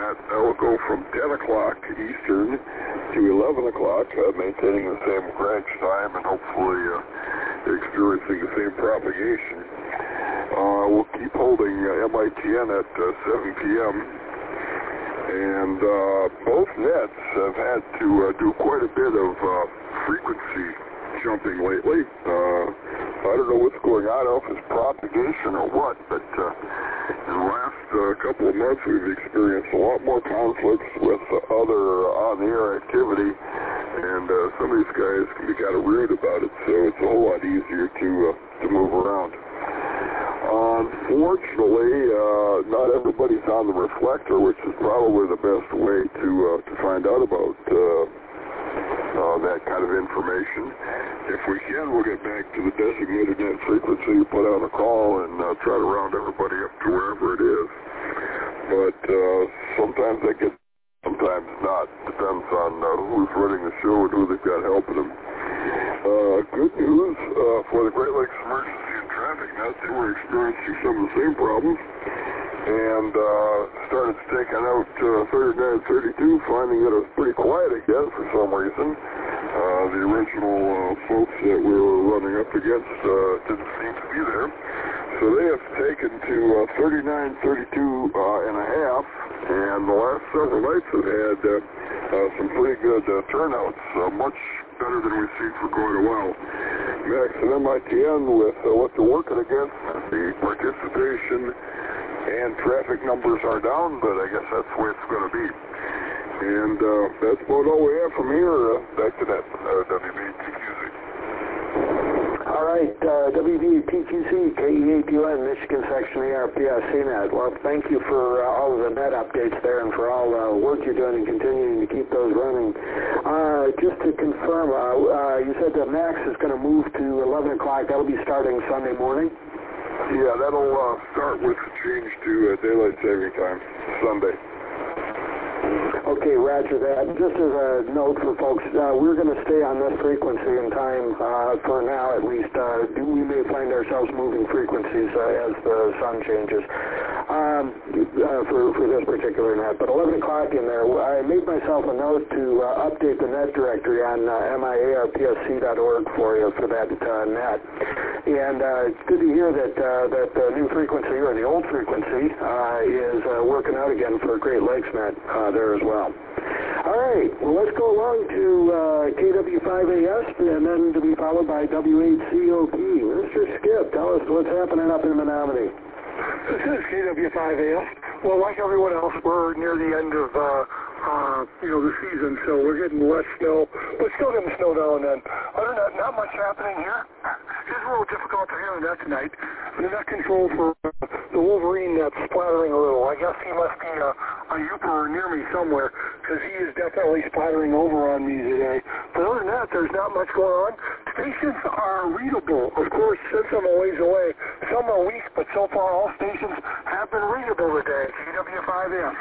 that will go from 10 o'clock Eastern to 11 o'clock, maintaining the same crash time and hopefully experiencing the same propagation. We'll keep holding MITN at 7 p.m. And both nets have had to do quite a bit of frequency jumping lately. I don't know what's going on, I don't know if it's propagation or what, but in the last couple of months we've experienced a lot more conflicts with other on-the-air activity, and some of these guys can be kind of weird about it, so it's a whole lot easier to move around. Unfortunately, not everybody's on the reflector, which is probably the best way to find out about that kind of information. If we can, we'll get back to the designated net frequency, put out a call, and try to round everybody up to wherever it is. But sometimes they get, sometimes not. Depends on who's running the show and who they've got helping them. Good news for the Great Lakes Emergency and Traffic Net, they were experiencing some of the same problems and started staking out 39 and 32, finding that it was pretty quiet again for some reason. The original folks that we were running up against didn't seem to be there. So they have taken to 39, 32 and a half, and the last several nights have had some pretty good turnouts, much better than we've seen for quite a while. Max and MITN with what they're working against, the participation and traffic numbers are down, but I guess that's the way it's going to be. And that's about all we have from here. Back to that, WBTQC. All right, WBTQC, KEAPUN, Michigan Section ARPS CNET. Well, thank you for all of the net updates there and for all the work you're doing and continuing to keep those running. Just to confirm, you said that Max is going to move to 11 o'clock. That'll be starting Sunday morning? Yeah, that'll start with the change to daylight saving time, Sunday. Okay, roger that. Just as a note for folks, we're going to stay on this frequency and time for now at least. We may find ourselves moving frequencies as the sun changes for this particular net. But 11 o'clock in there, I made myself a note to update the net directory on miarpsc.org for you for that net. And it's good to hear that the new frequency, or the old frequency, is working out again for Great Lakes Net there as well. All right, well, let's go along to KW5AS, and then to be followed by W8COP. Mr. Skip, tell us what's happening up in Menominee. This is KW5AS. Well, like everyone else, we're near the end of the season, so we're getting less snow, but still getting snow now and then. Other than that, not much happening here. It's a little difficult to hear that tonight. The net control for the Wolverine that's splattering a little. I guess he must be a Yooper near me somewhere, because he is definitely splattering over on me today. But other than that, there's not much going on. Stations are readable. Of course, since I'm a ways away, some are weak, but so far all stations have been readable today. KW5F.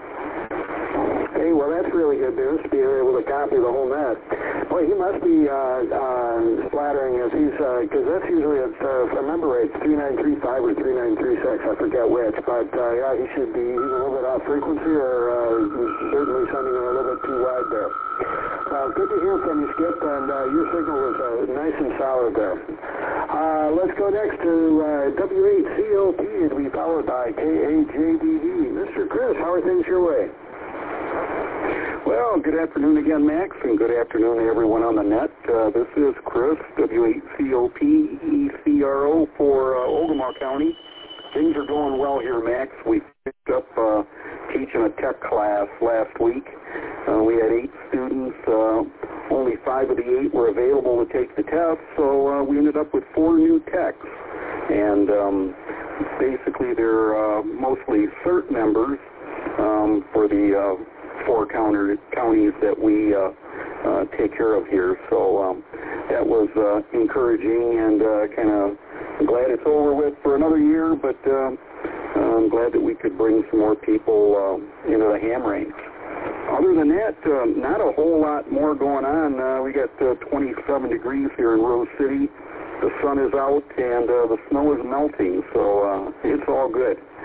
Hey, well, that's really good news to be able to copy the whole net. Boy, he must be splattering as he's, because that's usually, if I remember right, it's 3935 or 3936, I forget which, but yeah, he should be either a little bit off frequency or certainly sending it a little bit too wide there. Good to hear from you, Skip, and your signal was nice and solid there. Let's go next to W8COP to be followed by KAJBD. Mr. Chris, how are things your way? Well, good afternoon again, Max, and good afternoon to everyone on the net. This is Chris, W8COP ECRO for Ogemaw County. Things are going well here, Max. We picked up teaching a tech class last week. We had 8 students. Only 5 of the 8 were available to take the test, so we ended up with 4 new techs. And basically they're mostly CERT members for the 4 counties that we take care of here. So that was encouraging, and kind of glad it's over with for another year, but I'm glad that we could bring some more people into the ham range. Other than that, not a whole lot more going on. We got 27 degrees here in Rose City. The sun is out, and the snow is melting, so it's all good.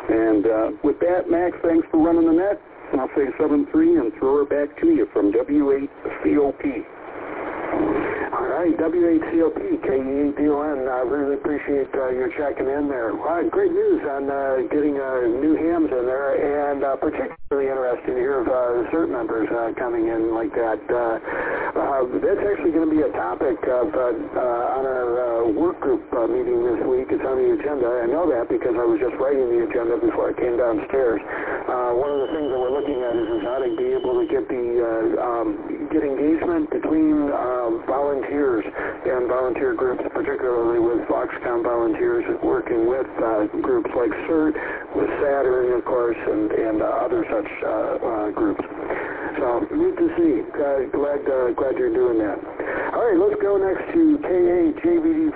And with that, Max, thanks for running the net. I'll say 7-3 and throw her back to you from W8COP. All right, W8COP, KE8DON. I really appreciate your checking in there. Great news on getting new hams in there, and particularly interesting to hear of CERT members coming in like that. That's actually going to be a topic on our work group meeting this week. It's on the agenda. I know that because I was just writing the agenda before I came downstairs. One of the things that we're looking at is how to be able to get get engagement between volunteers and volunteer groups, particularly with Foxconn volunteers working with groups like CERT, with Saturn, of course, and other such groups. So neat to see. Glad you're doing that. All right, let's go next to KAJVD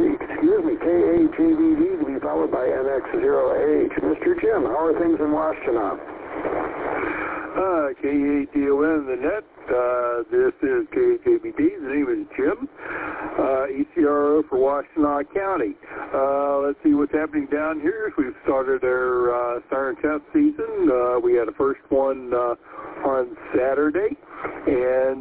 to be followed by NX0H. Mr. Jim, how are things in Washtenaw? KADON, the net. This is KJBD. The name is Jim, ECRO for Washtenaw County. Let's see what's happening down here. We've started our siren test season. We had a first one on Saturday, and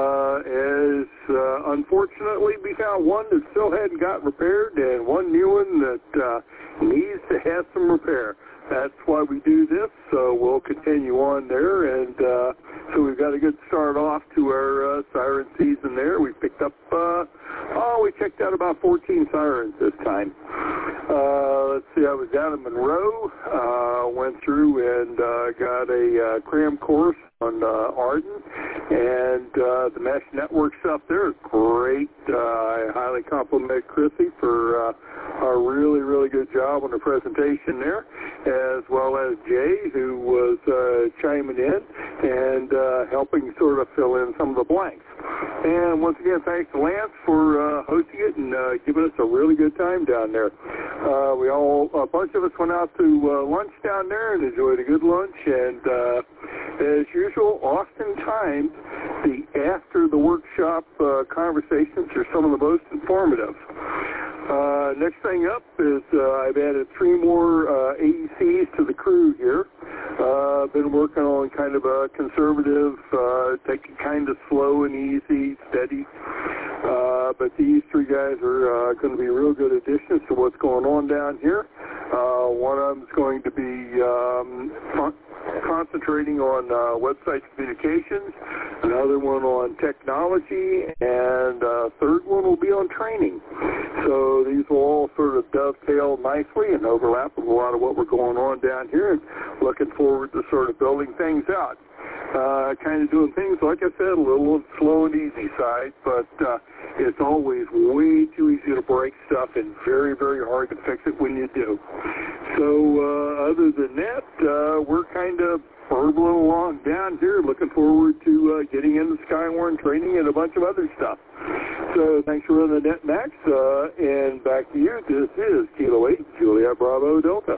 unfortunately we found one that still hadn't got repaired and one new one that needs to have some repair. That's why we do this, so we'll continue on there, and so we've got a good start off to our siren season there. We picked up, we checked out about 14 sirens this time. Let's see, I was down in Monroe, went through and got a cram course on Arden, and the mesh network stuff there is great. I highly compliment Chrissy for a really, really good job on the presentation there, as well as Jay, who was chiming in and helping sort of fill in some of the blanks. And once again, thanks to Lance for hosting it and giving us a really good time down there. A bunch of us went out to lunch down there and enjoyed a good lunch, and as usual, oftentimes the after the workshop conversations are some of the most informative. Next thing up is I've added 3 more AECs to the crew here. Been working on kind of a conservative, take it kind of slow and easy, steady. But these 3 guys are going to be real good additions to what's going on down here. One of them is going to be concentrating on website communications, another one on technology, and a third one will be on training. So these will all sort of dovetail nicely and overlap with a lot of what we're going on down here, and looking forward to sort of building things out. Kind of doing things, like I said, a little slow and easy side, but it's always way too easy to break stuff and very, very hard to fix it when you do. So other than that, we're kind of burbling along down here, looking forward to getting into Skywarn training and a bunch of other stuff. So thanks for running the net, Max, and back to you. This is Kilo 8, Juliet Bravo Delta.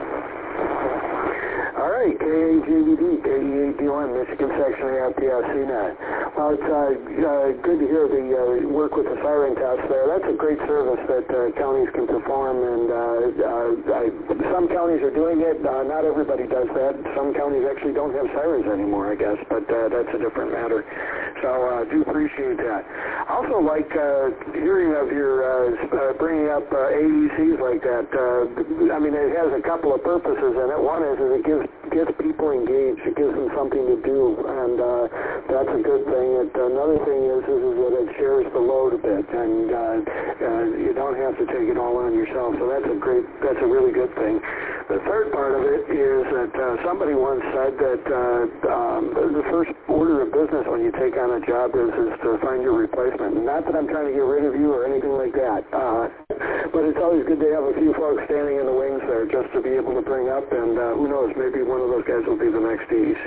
All right, KAJVD, KE8DON, Michigan Section AFPSCNet. Well, it's good to hear the work with the siren test there. That's a great service that counties can perform, and some counties are doing it. Not everybody does that. Some counties actually don't have sirens anymore, I guess, but that's a different matter. So I do appreciate that. I also like hearing of your bringing up AECs like that. I mean, it has a couple of purposes in it. One is it gets people engaged. It gives them something to do, and that's a good thing. Another thing is that it shares the load a bit, and you don't have to take it all on yourself. So that's a really good thing. The third part of it is that somebody once said that the first order of business when you take on a job is to find your replacement. Not that I'm trying to get rid of you or anything like that, but it's always good to have a few folks standing in the wings there just to be able to bring up, and who knows, maybe one of those guys will be the next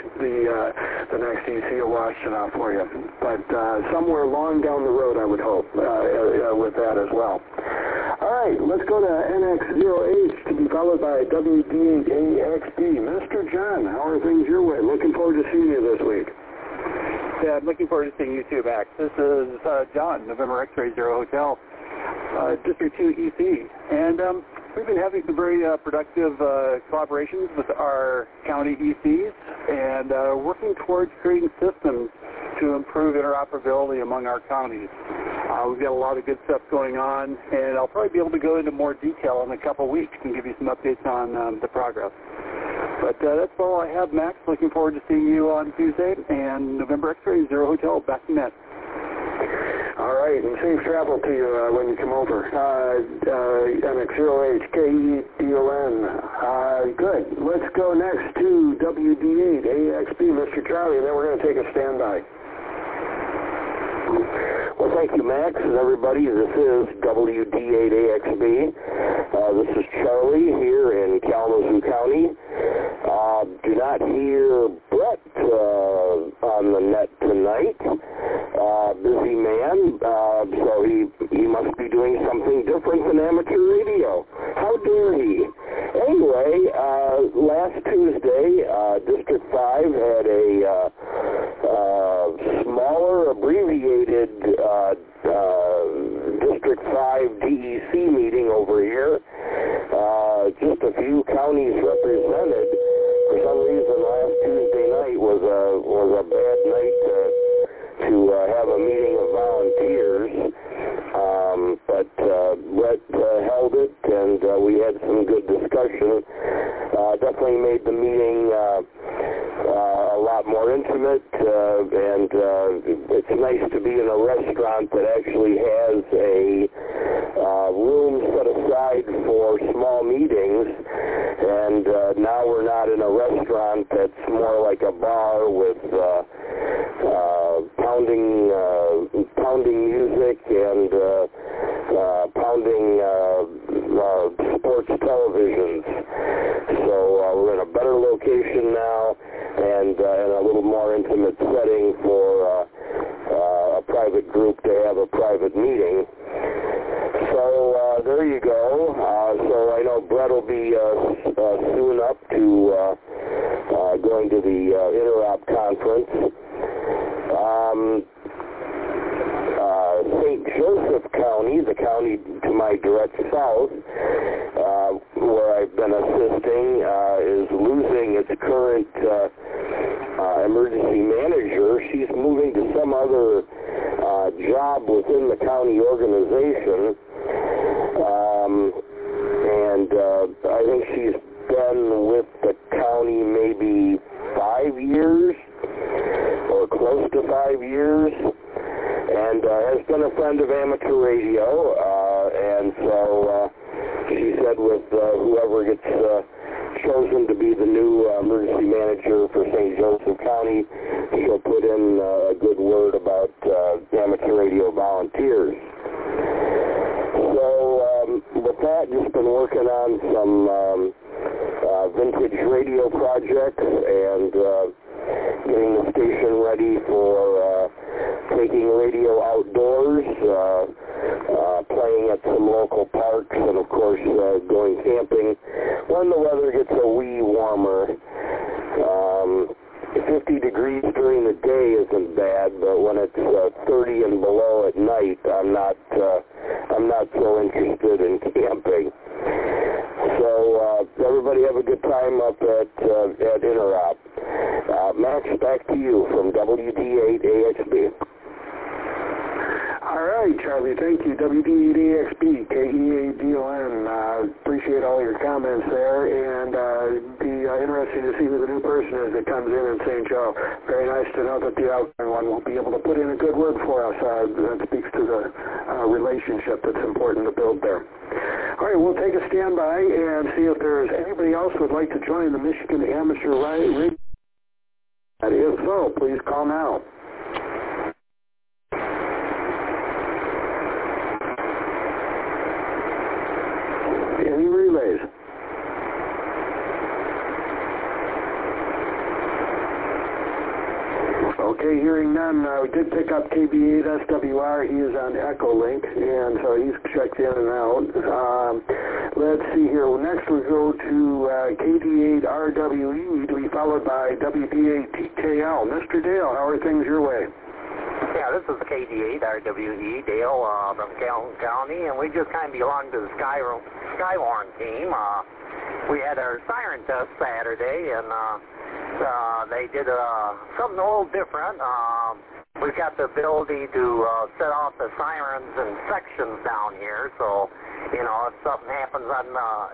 EC of Washtenaw for you. But somewhere long down the road, I would hope, with that as well. All right, let's go to NX0H to be followed by WD8AXB. Mr. John, how are things your way? Looking forward to seeing you this week. Yeah, I'm looking forward to seeing you too, Max. This is John, November X-Ray 0 Hotel, District 2 EC. And We've been having some very productive collaborations with our county ECs and working towards creating systems to improve interoperability among our counties. We've got a lot of good stuff going on, and I'll probably be able to go into more detail in a couple weeks and give you some updates on the progress. But that's all I have, Max. Looking forward to seeing you on Tuesday, and November X-Ray, Zero Hotel, back in net. All right, and safe travel to you when you come over. MX0HKEDON. Good. Let's go next to WD8AXB, Mr. Charlie, and then we're going to take a standby. Well, thank you, Max, and everybody. This is WD8AXB. This is Charlie here in Kalamazoo County. Do not hear Brett on the net tonight. Busy man, so he must be doing something different than amateur radio. How dare he? Anyway, last Tuesday, District 5 had a smaller, abbreviated District 5 DEC meeting over here. Just a few counties represented. For some reason, last Tuesday night was a bad night to have a meeting of volunteers. But Brett held it, and we had some good discussion. Definitely made the meeting a lot more intimate, and it's nice to be in a restaurant that actually has a room set aside for small meetings, and now we're not in a restaurant that's more like a bar with pounding music and pounding sports televisions. So we're in a better location now, and in a little more intimate setting for a private group to have a private meeting. So there you go. So I know Brett will be soon up to going to the Interop conference. St. Joseph County, the county to my direct south, where I've been assisting, is losing its current emergency manager. She's moving to some other job within the county organization, and I think she's been with the county maybe 5 years, or close to 5 years, and has been a friend of amateur radio, and so she said with whoever gets chosen to be the new emergency manager for St. Joseph County, she'll put in a good word about amateur radio volunteers. So with that, just been working on some vintage radio projects and getting the station ready for taking radio outdoors, playing at some local parks, and of course going camping when the weather gets a wee warmer. 50 degrees during the day isn't bad, but when it's 30 and below at night, I'm not so interested in camping. So everybody have a good time up at Interop. Max, back to you from WD8AXB. All right, Charlie, thank you. WD8AXB, KEADON. Appreciate all your comments there, and be interesting to see who the new person is that comes in St. Joe. Very nice to know that the outgoing one will be able to put in a good word for us. That speaks to the relationship that's important to build there. All right, we'll take a standby and see if there's anybody else who would like to join the Michigan Amateur Radio. If so, please call now. Any relays? Okay, hearing none. We did pick up KB8SWR. He is on Echolink, and so he's checked in and out. Let's see here. Well, next we go to KD8RWE to be followed by WD8TKL. Mr. Dale, how are things your way? Yeah, this is KD8RWE, Dale from Calhoun County, and we just kind of belong to the Skywarn team. We had our siren test Saturday, and they did something a little different. We've got the ability to set off the sirens in sections down here, so you know, if something happens on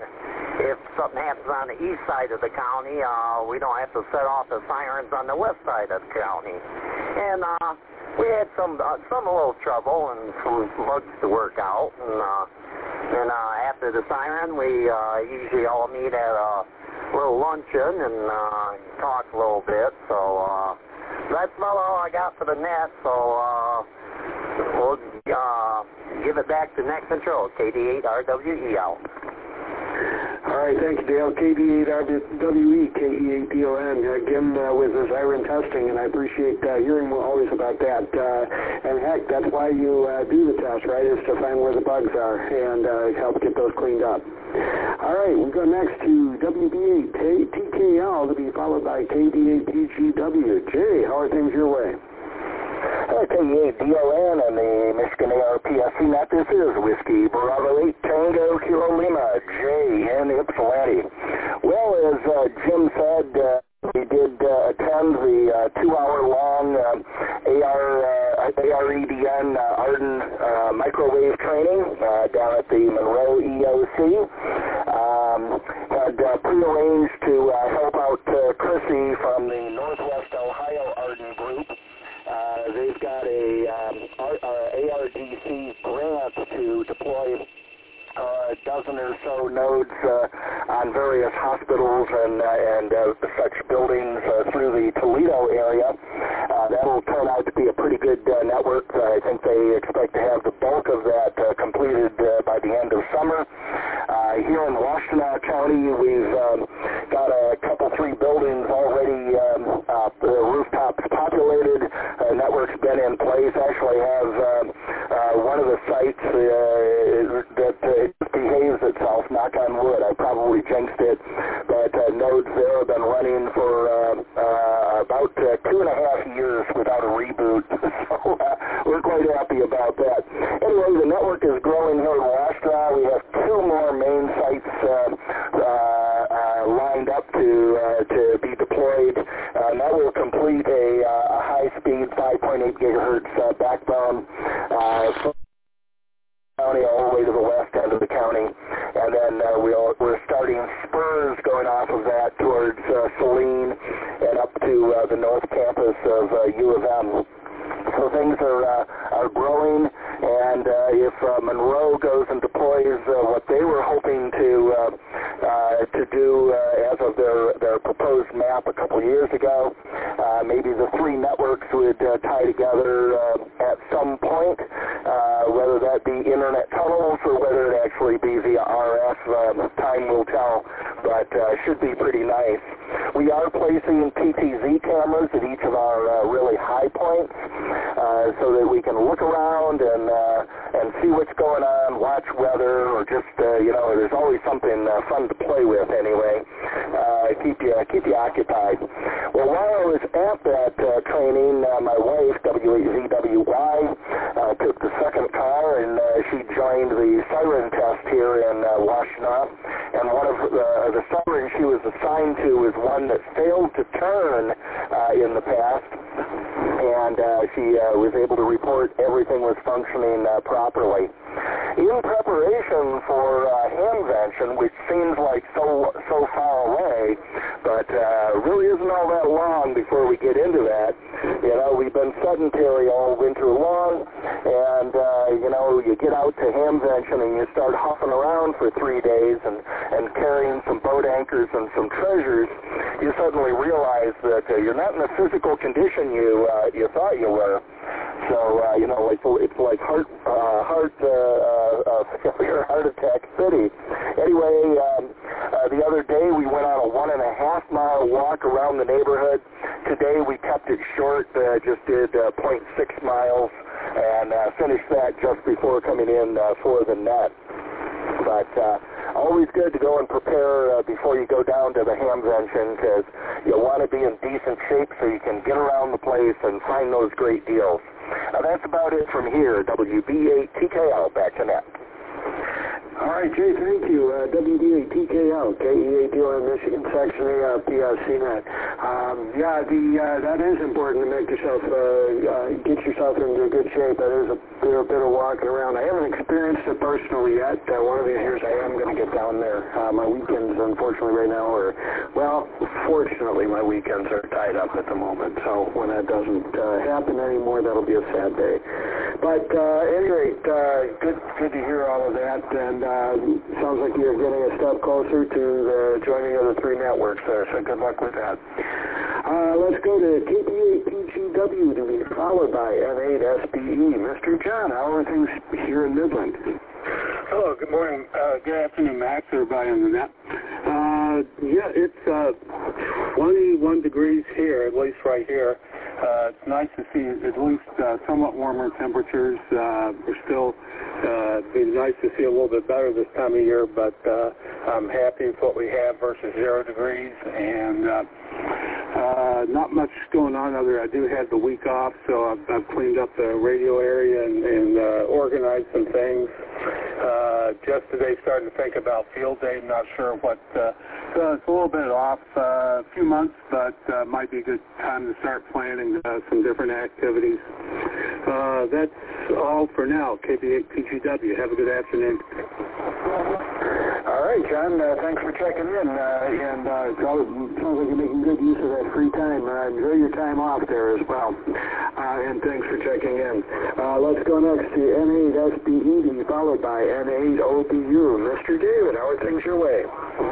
the east side of the county, we don't have to set off the sirens on the west side of the county. And we had some little trouble and some bugs to work out. And after the siren, we usually all meet at a little luncheon and talk a little bit. So that's about all I got for the net. So we'll give it back to Net Control. KD8RWE out. All right, thank you, Dale. KD8RWE, KE8DON, again with the siren testing, and I appreciate hearing always about that. And heck, that's why you do the test, right, is to find where the bugs are and help get those cleaned up. All right, we go next to WB8TKL to be followed by KD8TGW. Jay, how are things your way? KE8DON and the Michigan ARPSC net. This is Whiskey Bravo 8 Tango Kilo Lima J in Ypsilanti. Well, as Jim said, we did attend the 2-hour-long AREDN Arden microwave training down at the Monroe EOC. Had prearranged to help out Chrissy from the Northwest Ohio Arden group. They've got a ARDC grant to deploy a dozen or so nodes on various hospitals and such buildings through the Toledo area. That'll turn out to be a pretty good network. I think they expect to have the bulk of that completed by the end of summer. Here in Washtenaw County, we've got a couple, 3 buildings already, the rooftops populated. Network's been in place. Actually have one of the sites that behaves itself, knock on wood. I probably jinxed it, but nodes there have been running for about 2.5 years without a reboot, so we're quite happy about that. Anyway, the network is growing here in Washtenaw. We have 2 more main sites lined up to be deployed. That will complete a high-speed 5.8 gigahertz backbone from the county all the way to the west end of the county, and then we're starting spurs going off of that towards Saline and up to the north campus of U of M. So things are growing, and if Monroe goes and deploys what they were hoping to do as of their proposed map a couple years ago, maybe the 3 networks would tie together at some point, whether that be internet tunnels or whether it actually be via RF. Time will tell, but should be pretty nice. We are placing PTZ cameras at each of our really high points, so that we can look around and see what's going on, watch weather, or just there's always something fun to play with anyway. Keep you occupied. Well, while I was at that training, my wife, W8ZWY, took the second car and she joined the siren test here in Washtenaw. And one of the sirens she was assigned to was one that failed to turn in the past. And she was able to report everything was functioning properly. In preparation for Hamvention, which seems like so far away, but really isn't all that long before we get into that. We've been sedentary all winter long, and you get out to Hamvention and you start hopping around for 3 days and carrying some boat anchors and some treasures. You suddenly realize that you're not in the physical condition you thought you were. So, it's like heart attack city. Anyway, the other day we went on a 1.5 mile walk around the neighborhood. Today we kept it short, just did 0.6 miles and finished that just before coming in for the net. But always good to go and prepare before you go down to the Hamvention, because you want to be in decent shape so you can get around the place and find those great deals. That's about it from here. WB8TKL, back to net. All right, Jay, thank you. WB8TKL, KEAPON, Michigan Section ARPCnet. That is important to make yourself, get yourself into good shape. That is a bit of walking around. I haven't experienced it personally yet. One of these years I am going to get down there. My weekends, unfortunately, right now fortunately, my weekends are tied up at the moment. So when that doesn't happen anymore, that'll be a sad day. But at any rate, good to hear all of that. And sounds like you're getting a step closer to the joining of the three networks there, so good luck with that. Let's go to KP8PGW to be followed by N8SBE. Mr. John, how are things here in Midland? Hello, good morning. Good afternoon, Max, everybody on the net. It's 21 degrees here, at least right here. It's nice to see at least somewhat warmer temperatures. We're still, it'd be nice to see a little bit better this time of year, but I'm happy with what we have versus 0 degrees, and not much going on other. I do have the week off, so I've cleaned up the radio area and organized some things. Just today starting to think about field day. I'm not sure what, so it's a little bit off, a few months, but might be a good time to start planning some different activities. That's all for now. KP8PGW. Have a good afternoon. All right, John, thanks for checking in, and it sounds like you're making good use of that free time. Enjoy your time off there as well, and thanks for checking in. Let's go next to N8SBE to be followed by N8OBU. Mr. David, how are things your way?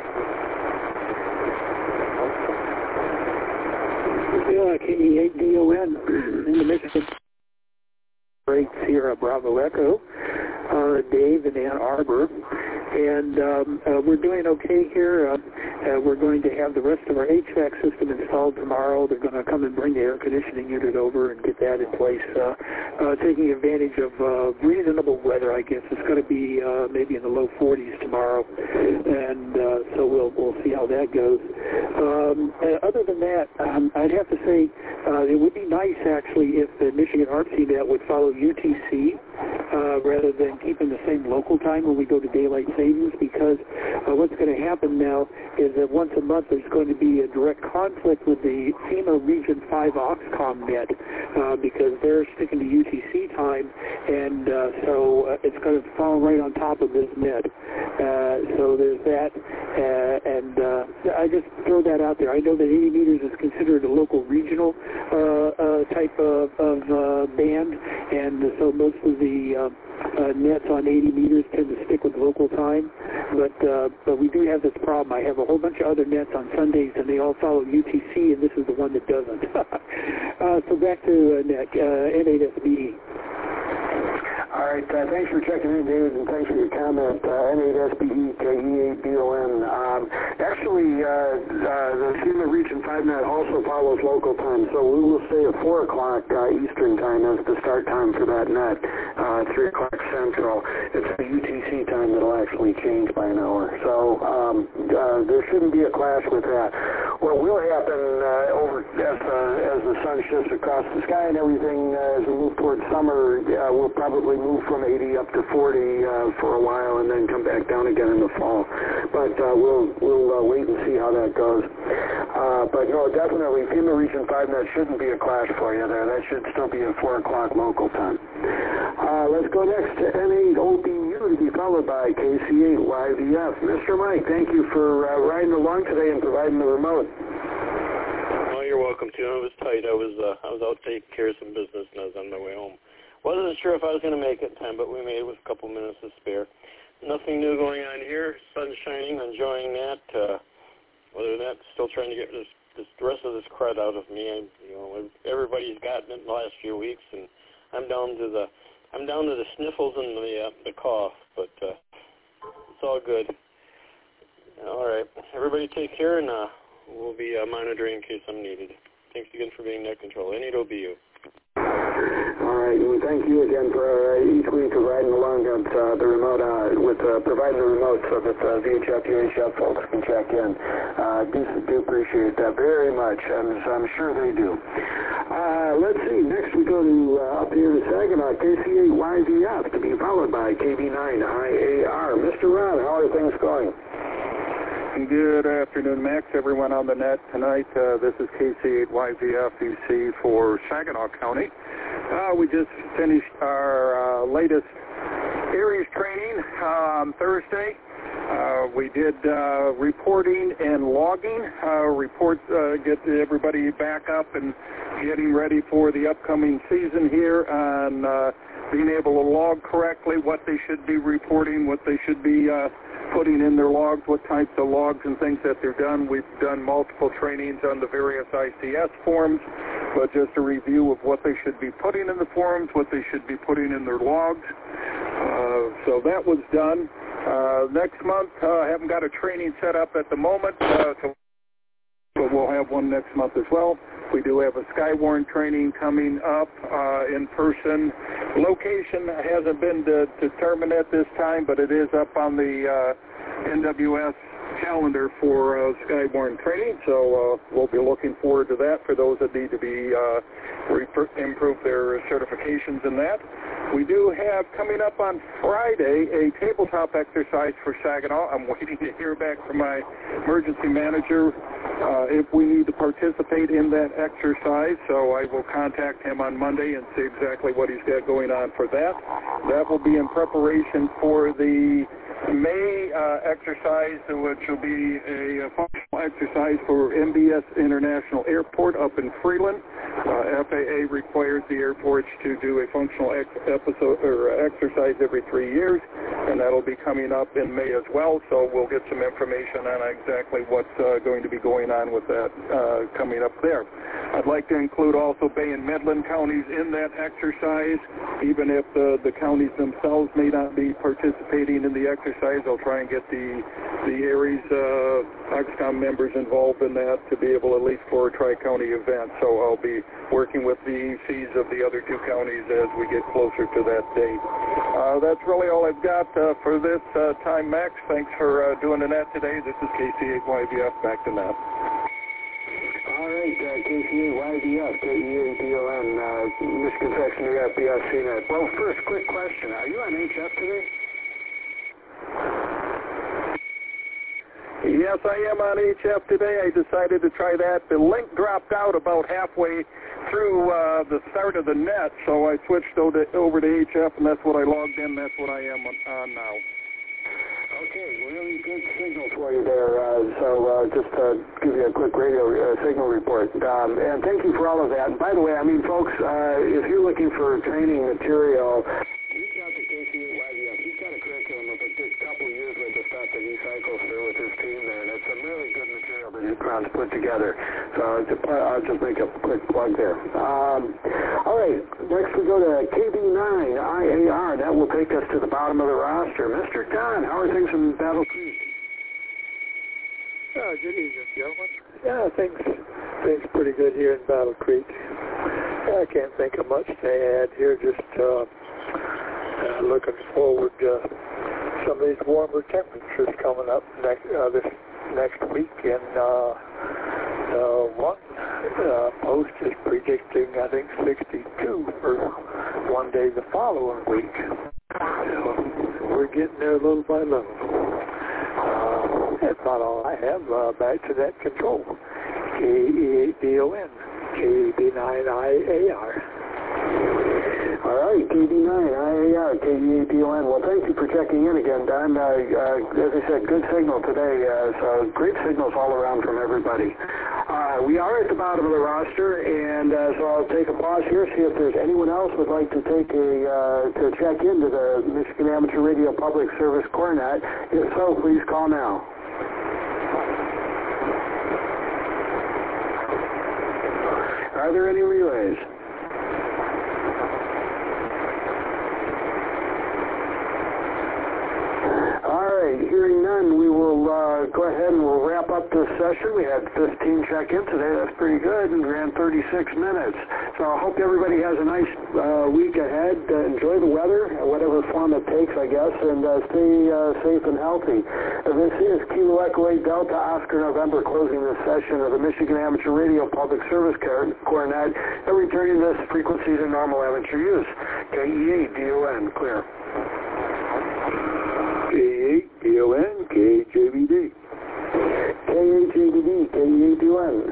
KE8DON in the Michigan Breaks here at Bravo Echo, Dave in Ann Arbor, and we're doing okay here. We're going to have the rest of our HVAC system installed tomorrow. They're going to come and bring the air conditioning unit over and get that in place, taking advantage of reasonable weather, I guess. It's going to be maybe in the low 40s tomorrow, and so we'll see how that goes. Other than that, I'd have to say it would be nice, actually, if the Michigan ARPCnet would follow UTC rather than keeping the same local time when we go to daylight savings, because what's going to happen now is that once a month there's going to be a direct conflict with the FEMA Region 5 Oxcom net because they're sticking to UTC time, and so it's going to fall right on top of this net. So there's that, and I just throw that out there. I know that 80 meters is considered a local regional type of band, and so most of the nets on 80 meters tend to stick with local time, but we do have this problem. I have a whole bunch of other nets on Sundays, and they all follow UTC, and this is the one that doesn't. So back to N8SBE. All right, thanks for checking in, David, and thanks for your comment. N8SBE, KE8DON. Actually, the FEMA Region 5 net also follows local time, so we will stay at 4 o'clock Eastern time as the start time for that net, 3 o'clock Central. It's the UTC time that will actually change by an hour, so there shouldn't be a clash with that. What will happen over as the sun shifts across the sky and everything, as we move towards summer, we'll probably move from 80 up to 40 for a while and then come back down again in the fall. But we'll wait and see how that goes. But no, definitely FEMA Region 5 net shouldn't be a clash for you there. That should still be at 4 o'clock local time. Let's go next to N8OBU to be followed by KC8YVF. Mr. Mike, thank you for riding along today and providing the remote. Oh, you're welcome to. It was tight. I was out taking care of some business and I was on my way home. Wasn't sure if I was going to make it in time, but we made it with a couple minutes to spare. Nothing new going on here. Sun's shining, enjoying that. Other than that, still trying to get the rest of this crud out of me. Everybody's gotten it in the last few weeks, and I'm down to the sniffles and the cough, but it's all good. All right, everybody take care, and we'll be monitoring in case I'm needed. Thanks again for being net control. N8OBU. All right, and we thank you again for each week of riding along at the remote, providing the remote so that VHF, UHF folks can check in. Do appreciate that very much, I'm sure they do. Let's see, next we go to up here to Saginaw, KC8YVF, to be followed by KB9IAR. Mr. Ron, how are things going? Good afternoon, Max, everyone on the net tonight. This is KC8YVF for Saginaw County. We just finished our latest Aries training on Thursday. We did reporting and logging, get everybody back up and getting ready for the upcoming season here on being able to log correctly, what they should be reporting, what they should be putting in their logs, what types of logs and things that they've done. We've done multiple trainings on the various ICS forms, but just a review of what they should be putting in the forms, what they should be putting in their logs. So that was done. Next month, I haven't got a training set up at the moment, but we'll have one next month as well. We do have a Skywarn training coming up in person. Location hasn't been determined at this time, but it is up on the NWS calendar for Skywarn training, so we'll be looking forward to that for those that need to be improve their certifications in that. We do have coming up on Friday a tabletop exercise for Saginaw. I'm waiting to hear back from my emergency manager if we need to participate in that exercise, so I will contact him on Monday and see exactly what he's got going on for that. That will be in preparation for the May exercise, which will be a functional exercise for MBS International Airport up in Freeland. FAA requires the airports to do a functional exercise every 3 years, and that'll be coming up in May as well, so we'll get some information on exactly what's going to be going on with that coming up there. I'd like to include also Bay and Midland counties in that exercise. Even if the counties themselves may not be participating in the exercise, I'll try and get the Aries OXCOM members involved in that to be able at least for a tri-county event. So I'll be working with the ECs of the other two counties as we get closer to that date. That's really all I've got for this time, Max. Thanks for doing the net today. This is KC8YVF, back to net. All right, KC8YVF, KEADON, Michigan Section of FBS CNET. Well, first, quick question. Are you on HF today? Yes, I am on HF today. I decided to try that. The link dropped out about halfway through the start of the net, so I switched over to HF, and that's what I logged in. That's what I am on now. Okay, really good signal for you there. So just to give you a quick radio signal report. And thank you for all of that. And by the way, I mean, folks, if you're looking for training material, reach out to KC8YVF. He's got a curriculum of a good couple of years worth of stuff that he cycles through with his team there, and it's some really good material that he's put together. So I'll just make a quick plug there. All right, next we go to KB9IAR. That will take us to the bottom of the roster. Mr. Don, how are things in Battle Creek? Good evening, gentlemen. Yeah, things pretty good here in Battle Creek. I can't think of much to add here. Just looking forward to some of these warmer temperatures coming up this next week, and one post is predicting, I think, 62 for one day the following week. So we're getting there little by little. That's not all I have. Back to net control. KE8DON, KB9IAR. All right, KB9IAR, KE8DON. Well, thank you for checking in again, Don. As I said, good signal today. So great signals all around from everybody. We are at the bottom of the roster, and so I'll take a pause here, see if there's anyone else would like to take to check into the Michigan Amateur Radio Public Service CoreNet. If so, please call now. Are there any relays? All right, hearing none, we will go ahead and we'll wrap up this session. We had 15 check-in today. That's pretty good, and ran 36 minutes. So I hope everybody has a nice week ahead. Enjoy the weather, whatever form it takes, I guess, and stay safe and healthy. This is Kilo Echo 8 Delta Oscar November closing this session of the Michigan Amateur Radio Public Service Coronet and returning this frequency to normal amateur use. KE8DON, clear. KE8DON, KJVD. KJVD, KE8DON.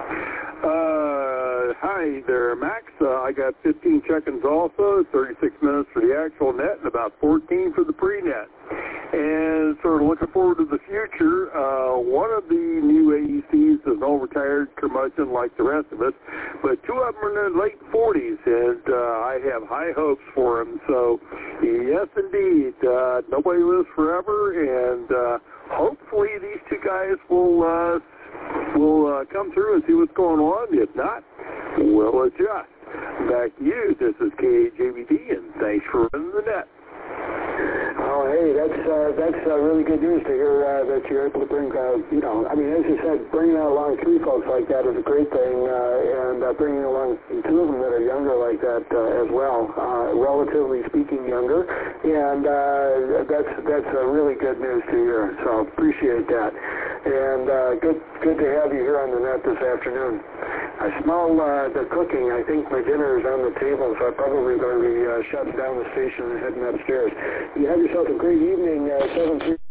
Hi there, Max. I got 15 check-ins also, 36 minutes for the actual net and about 14 for the pre-net. And sort of looking forward to the future, one of the new AECs is an old retired curmudgeon like the rest of us, but two of them are in their late 40s, and I have high hopes for them. So, yes, indeed, nobody lives forever, and hopefully these two guys will come through and see what's going on. If not, we'll adjust. Back to you. This is KJVD, and thanks for running the net. Oh, hey, that's really good news to hear that you're able to bring, as you said, bringing along three folks like that is a great thing, and bringing along two of them that are younger like that as well, relatively speaking younger, and that's really good news to hear. So appreciate that, and good to have you here on the net this afternoon. I smell the cooking. I think my dinner is on the table, so I'm probably going to be shutting down the station and heading upstairs. You have yourself a great evening, 7-3.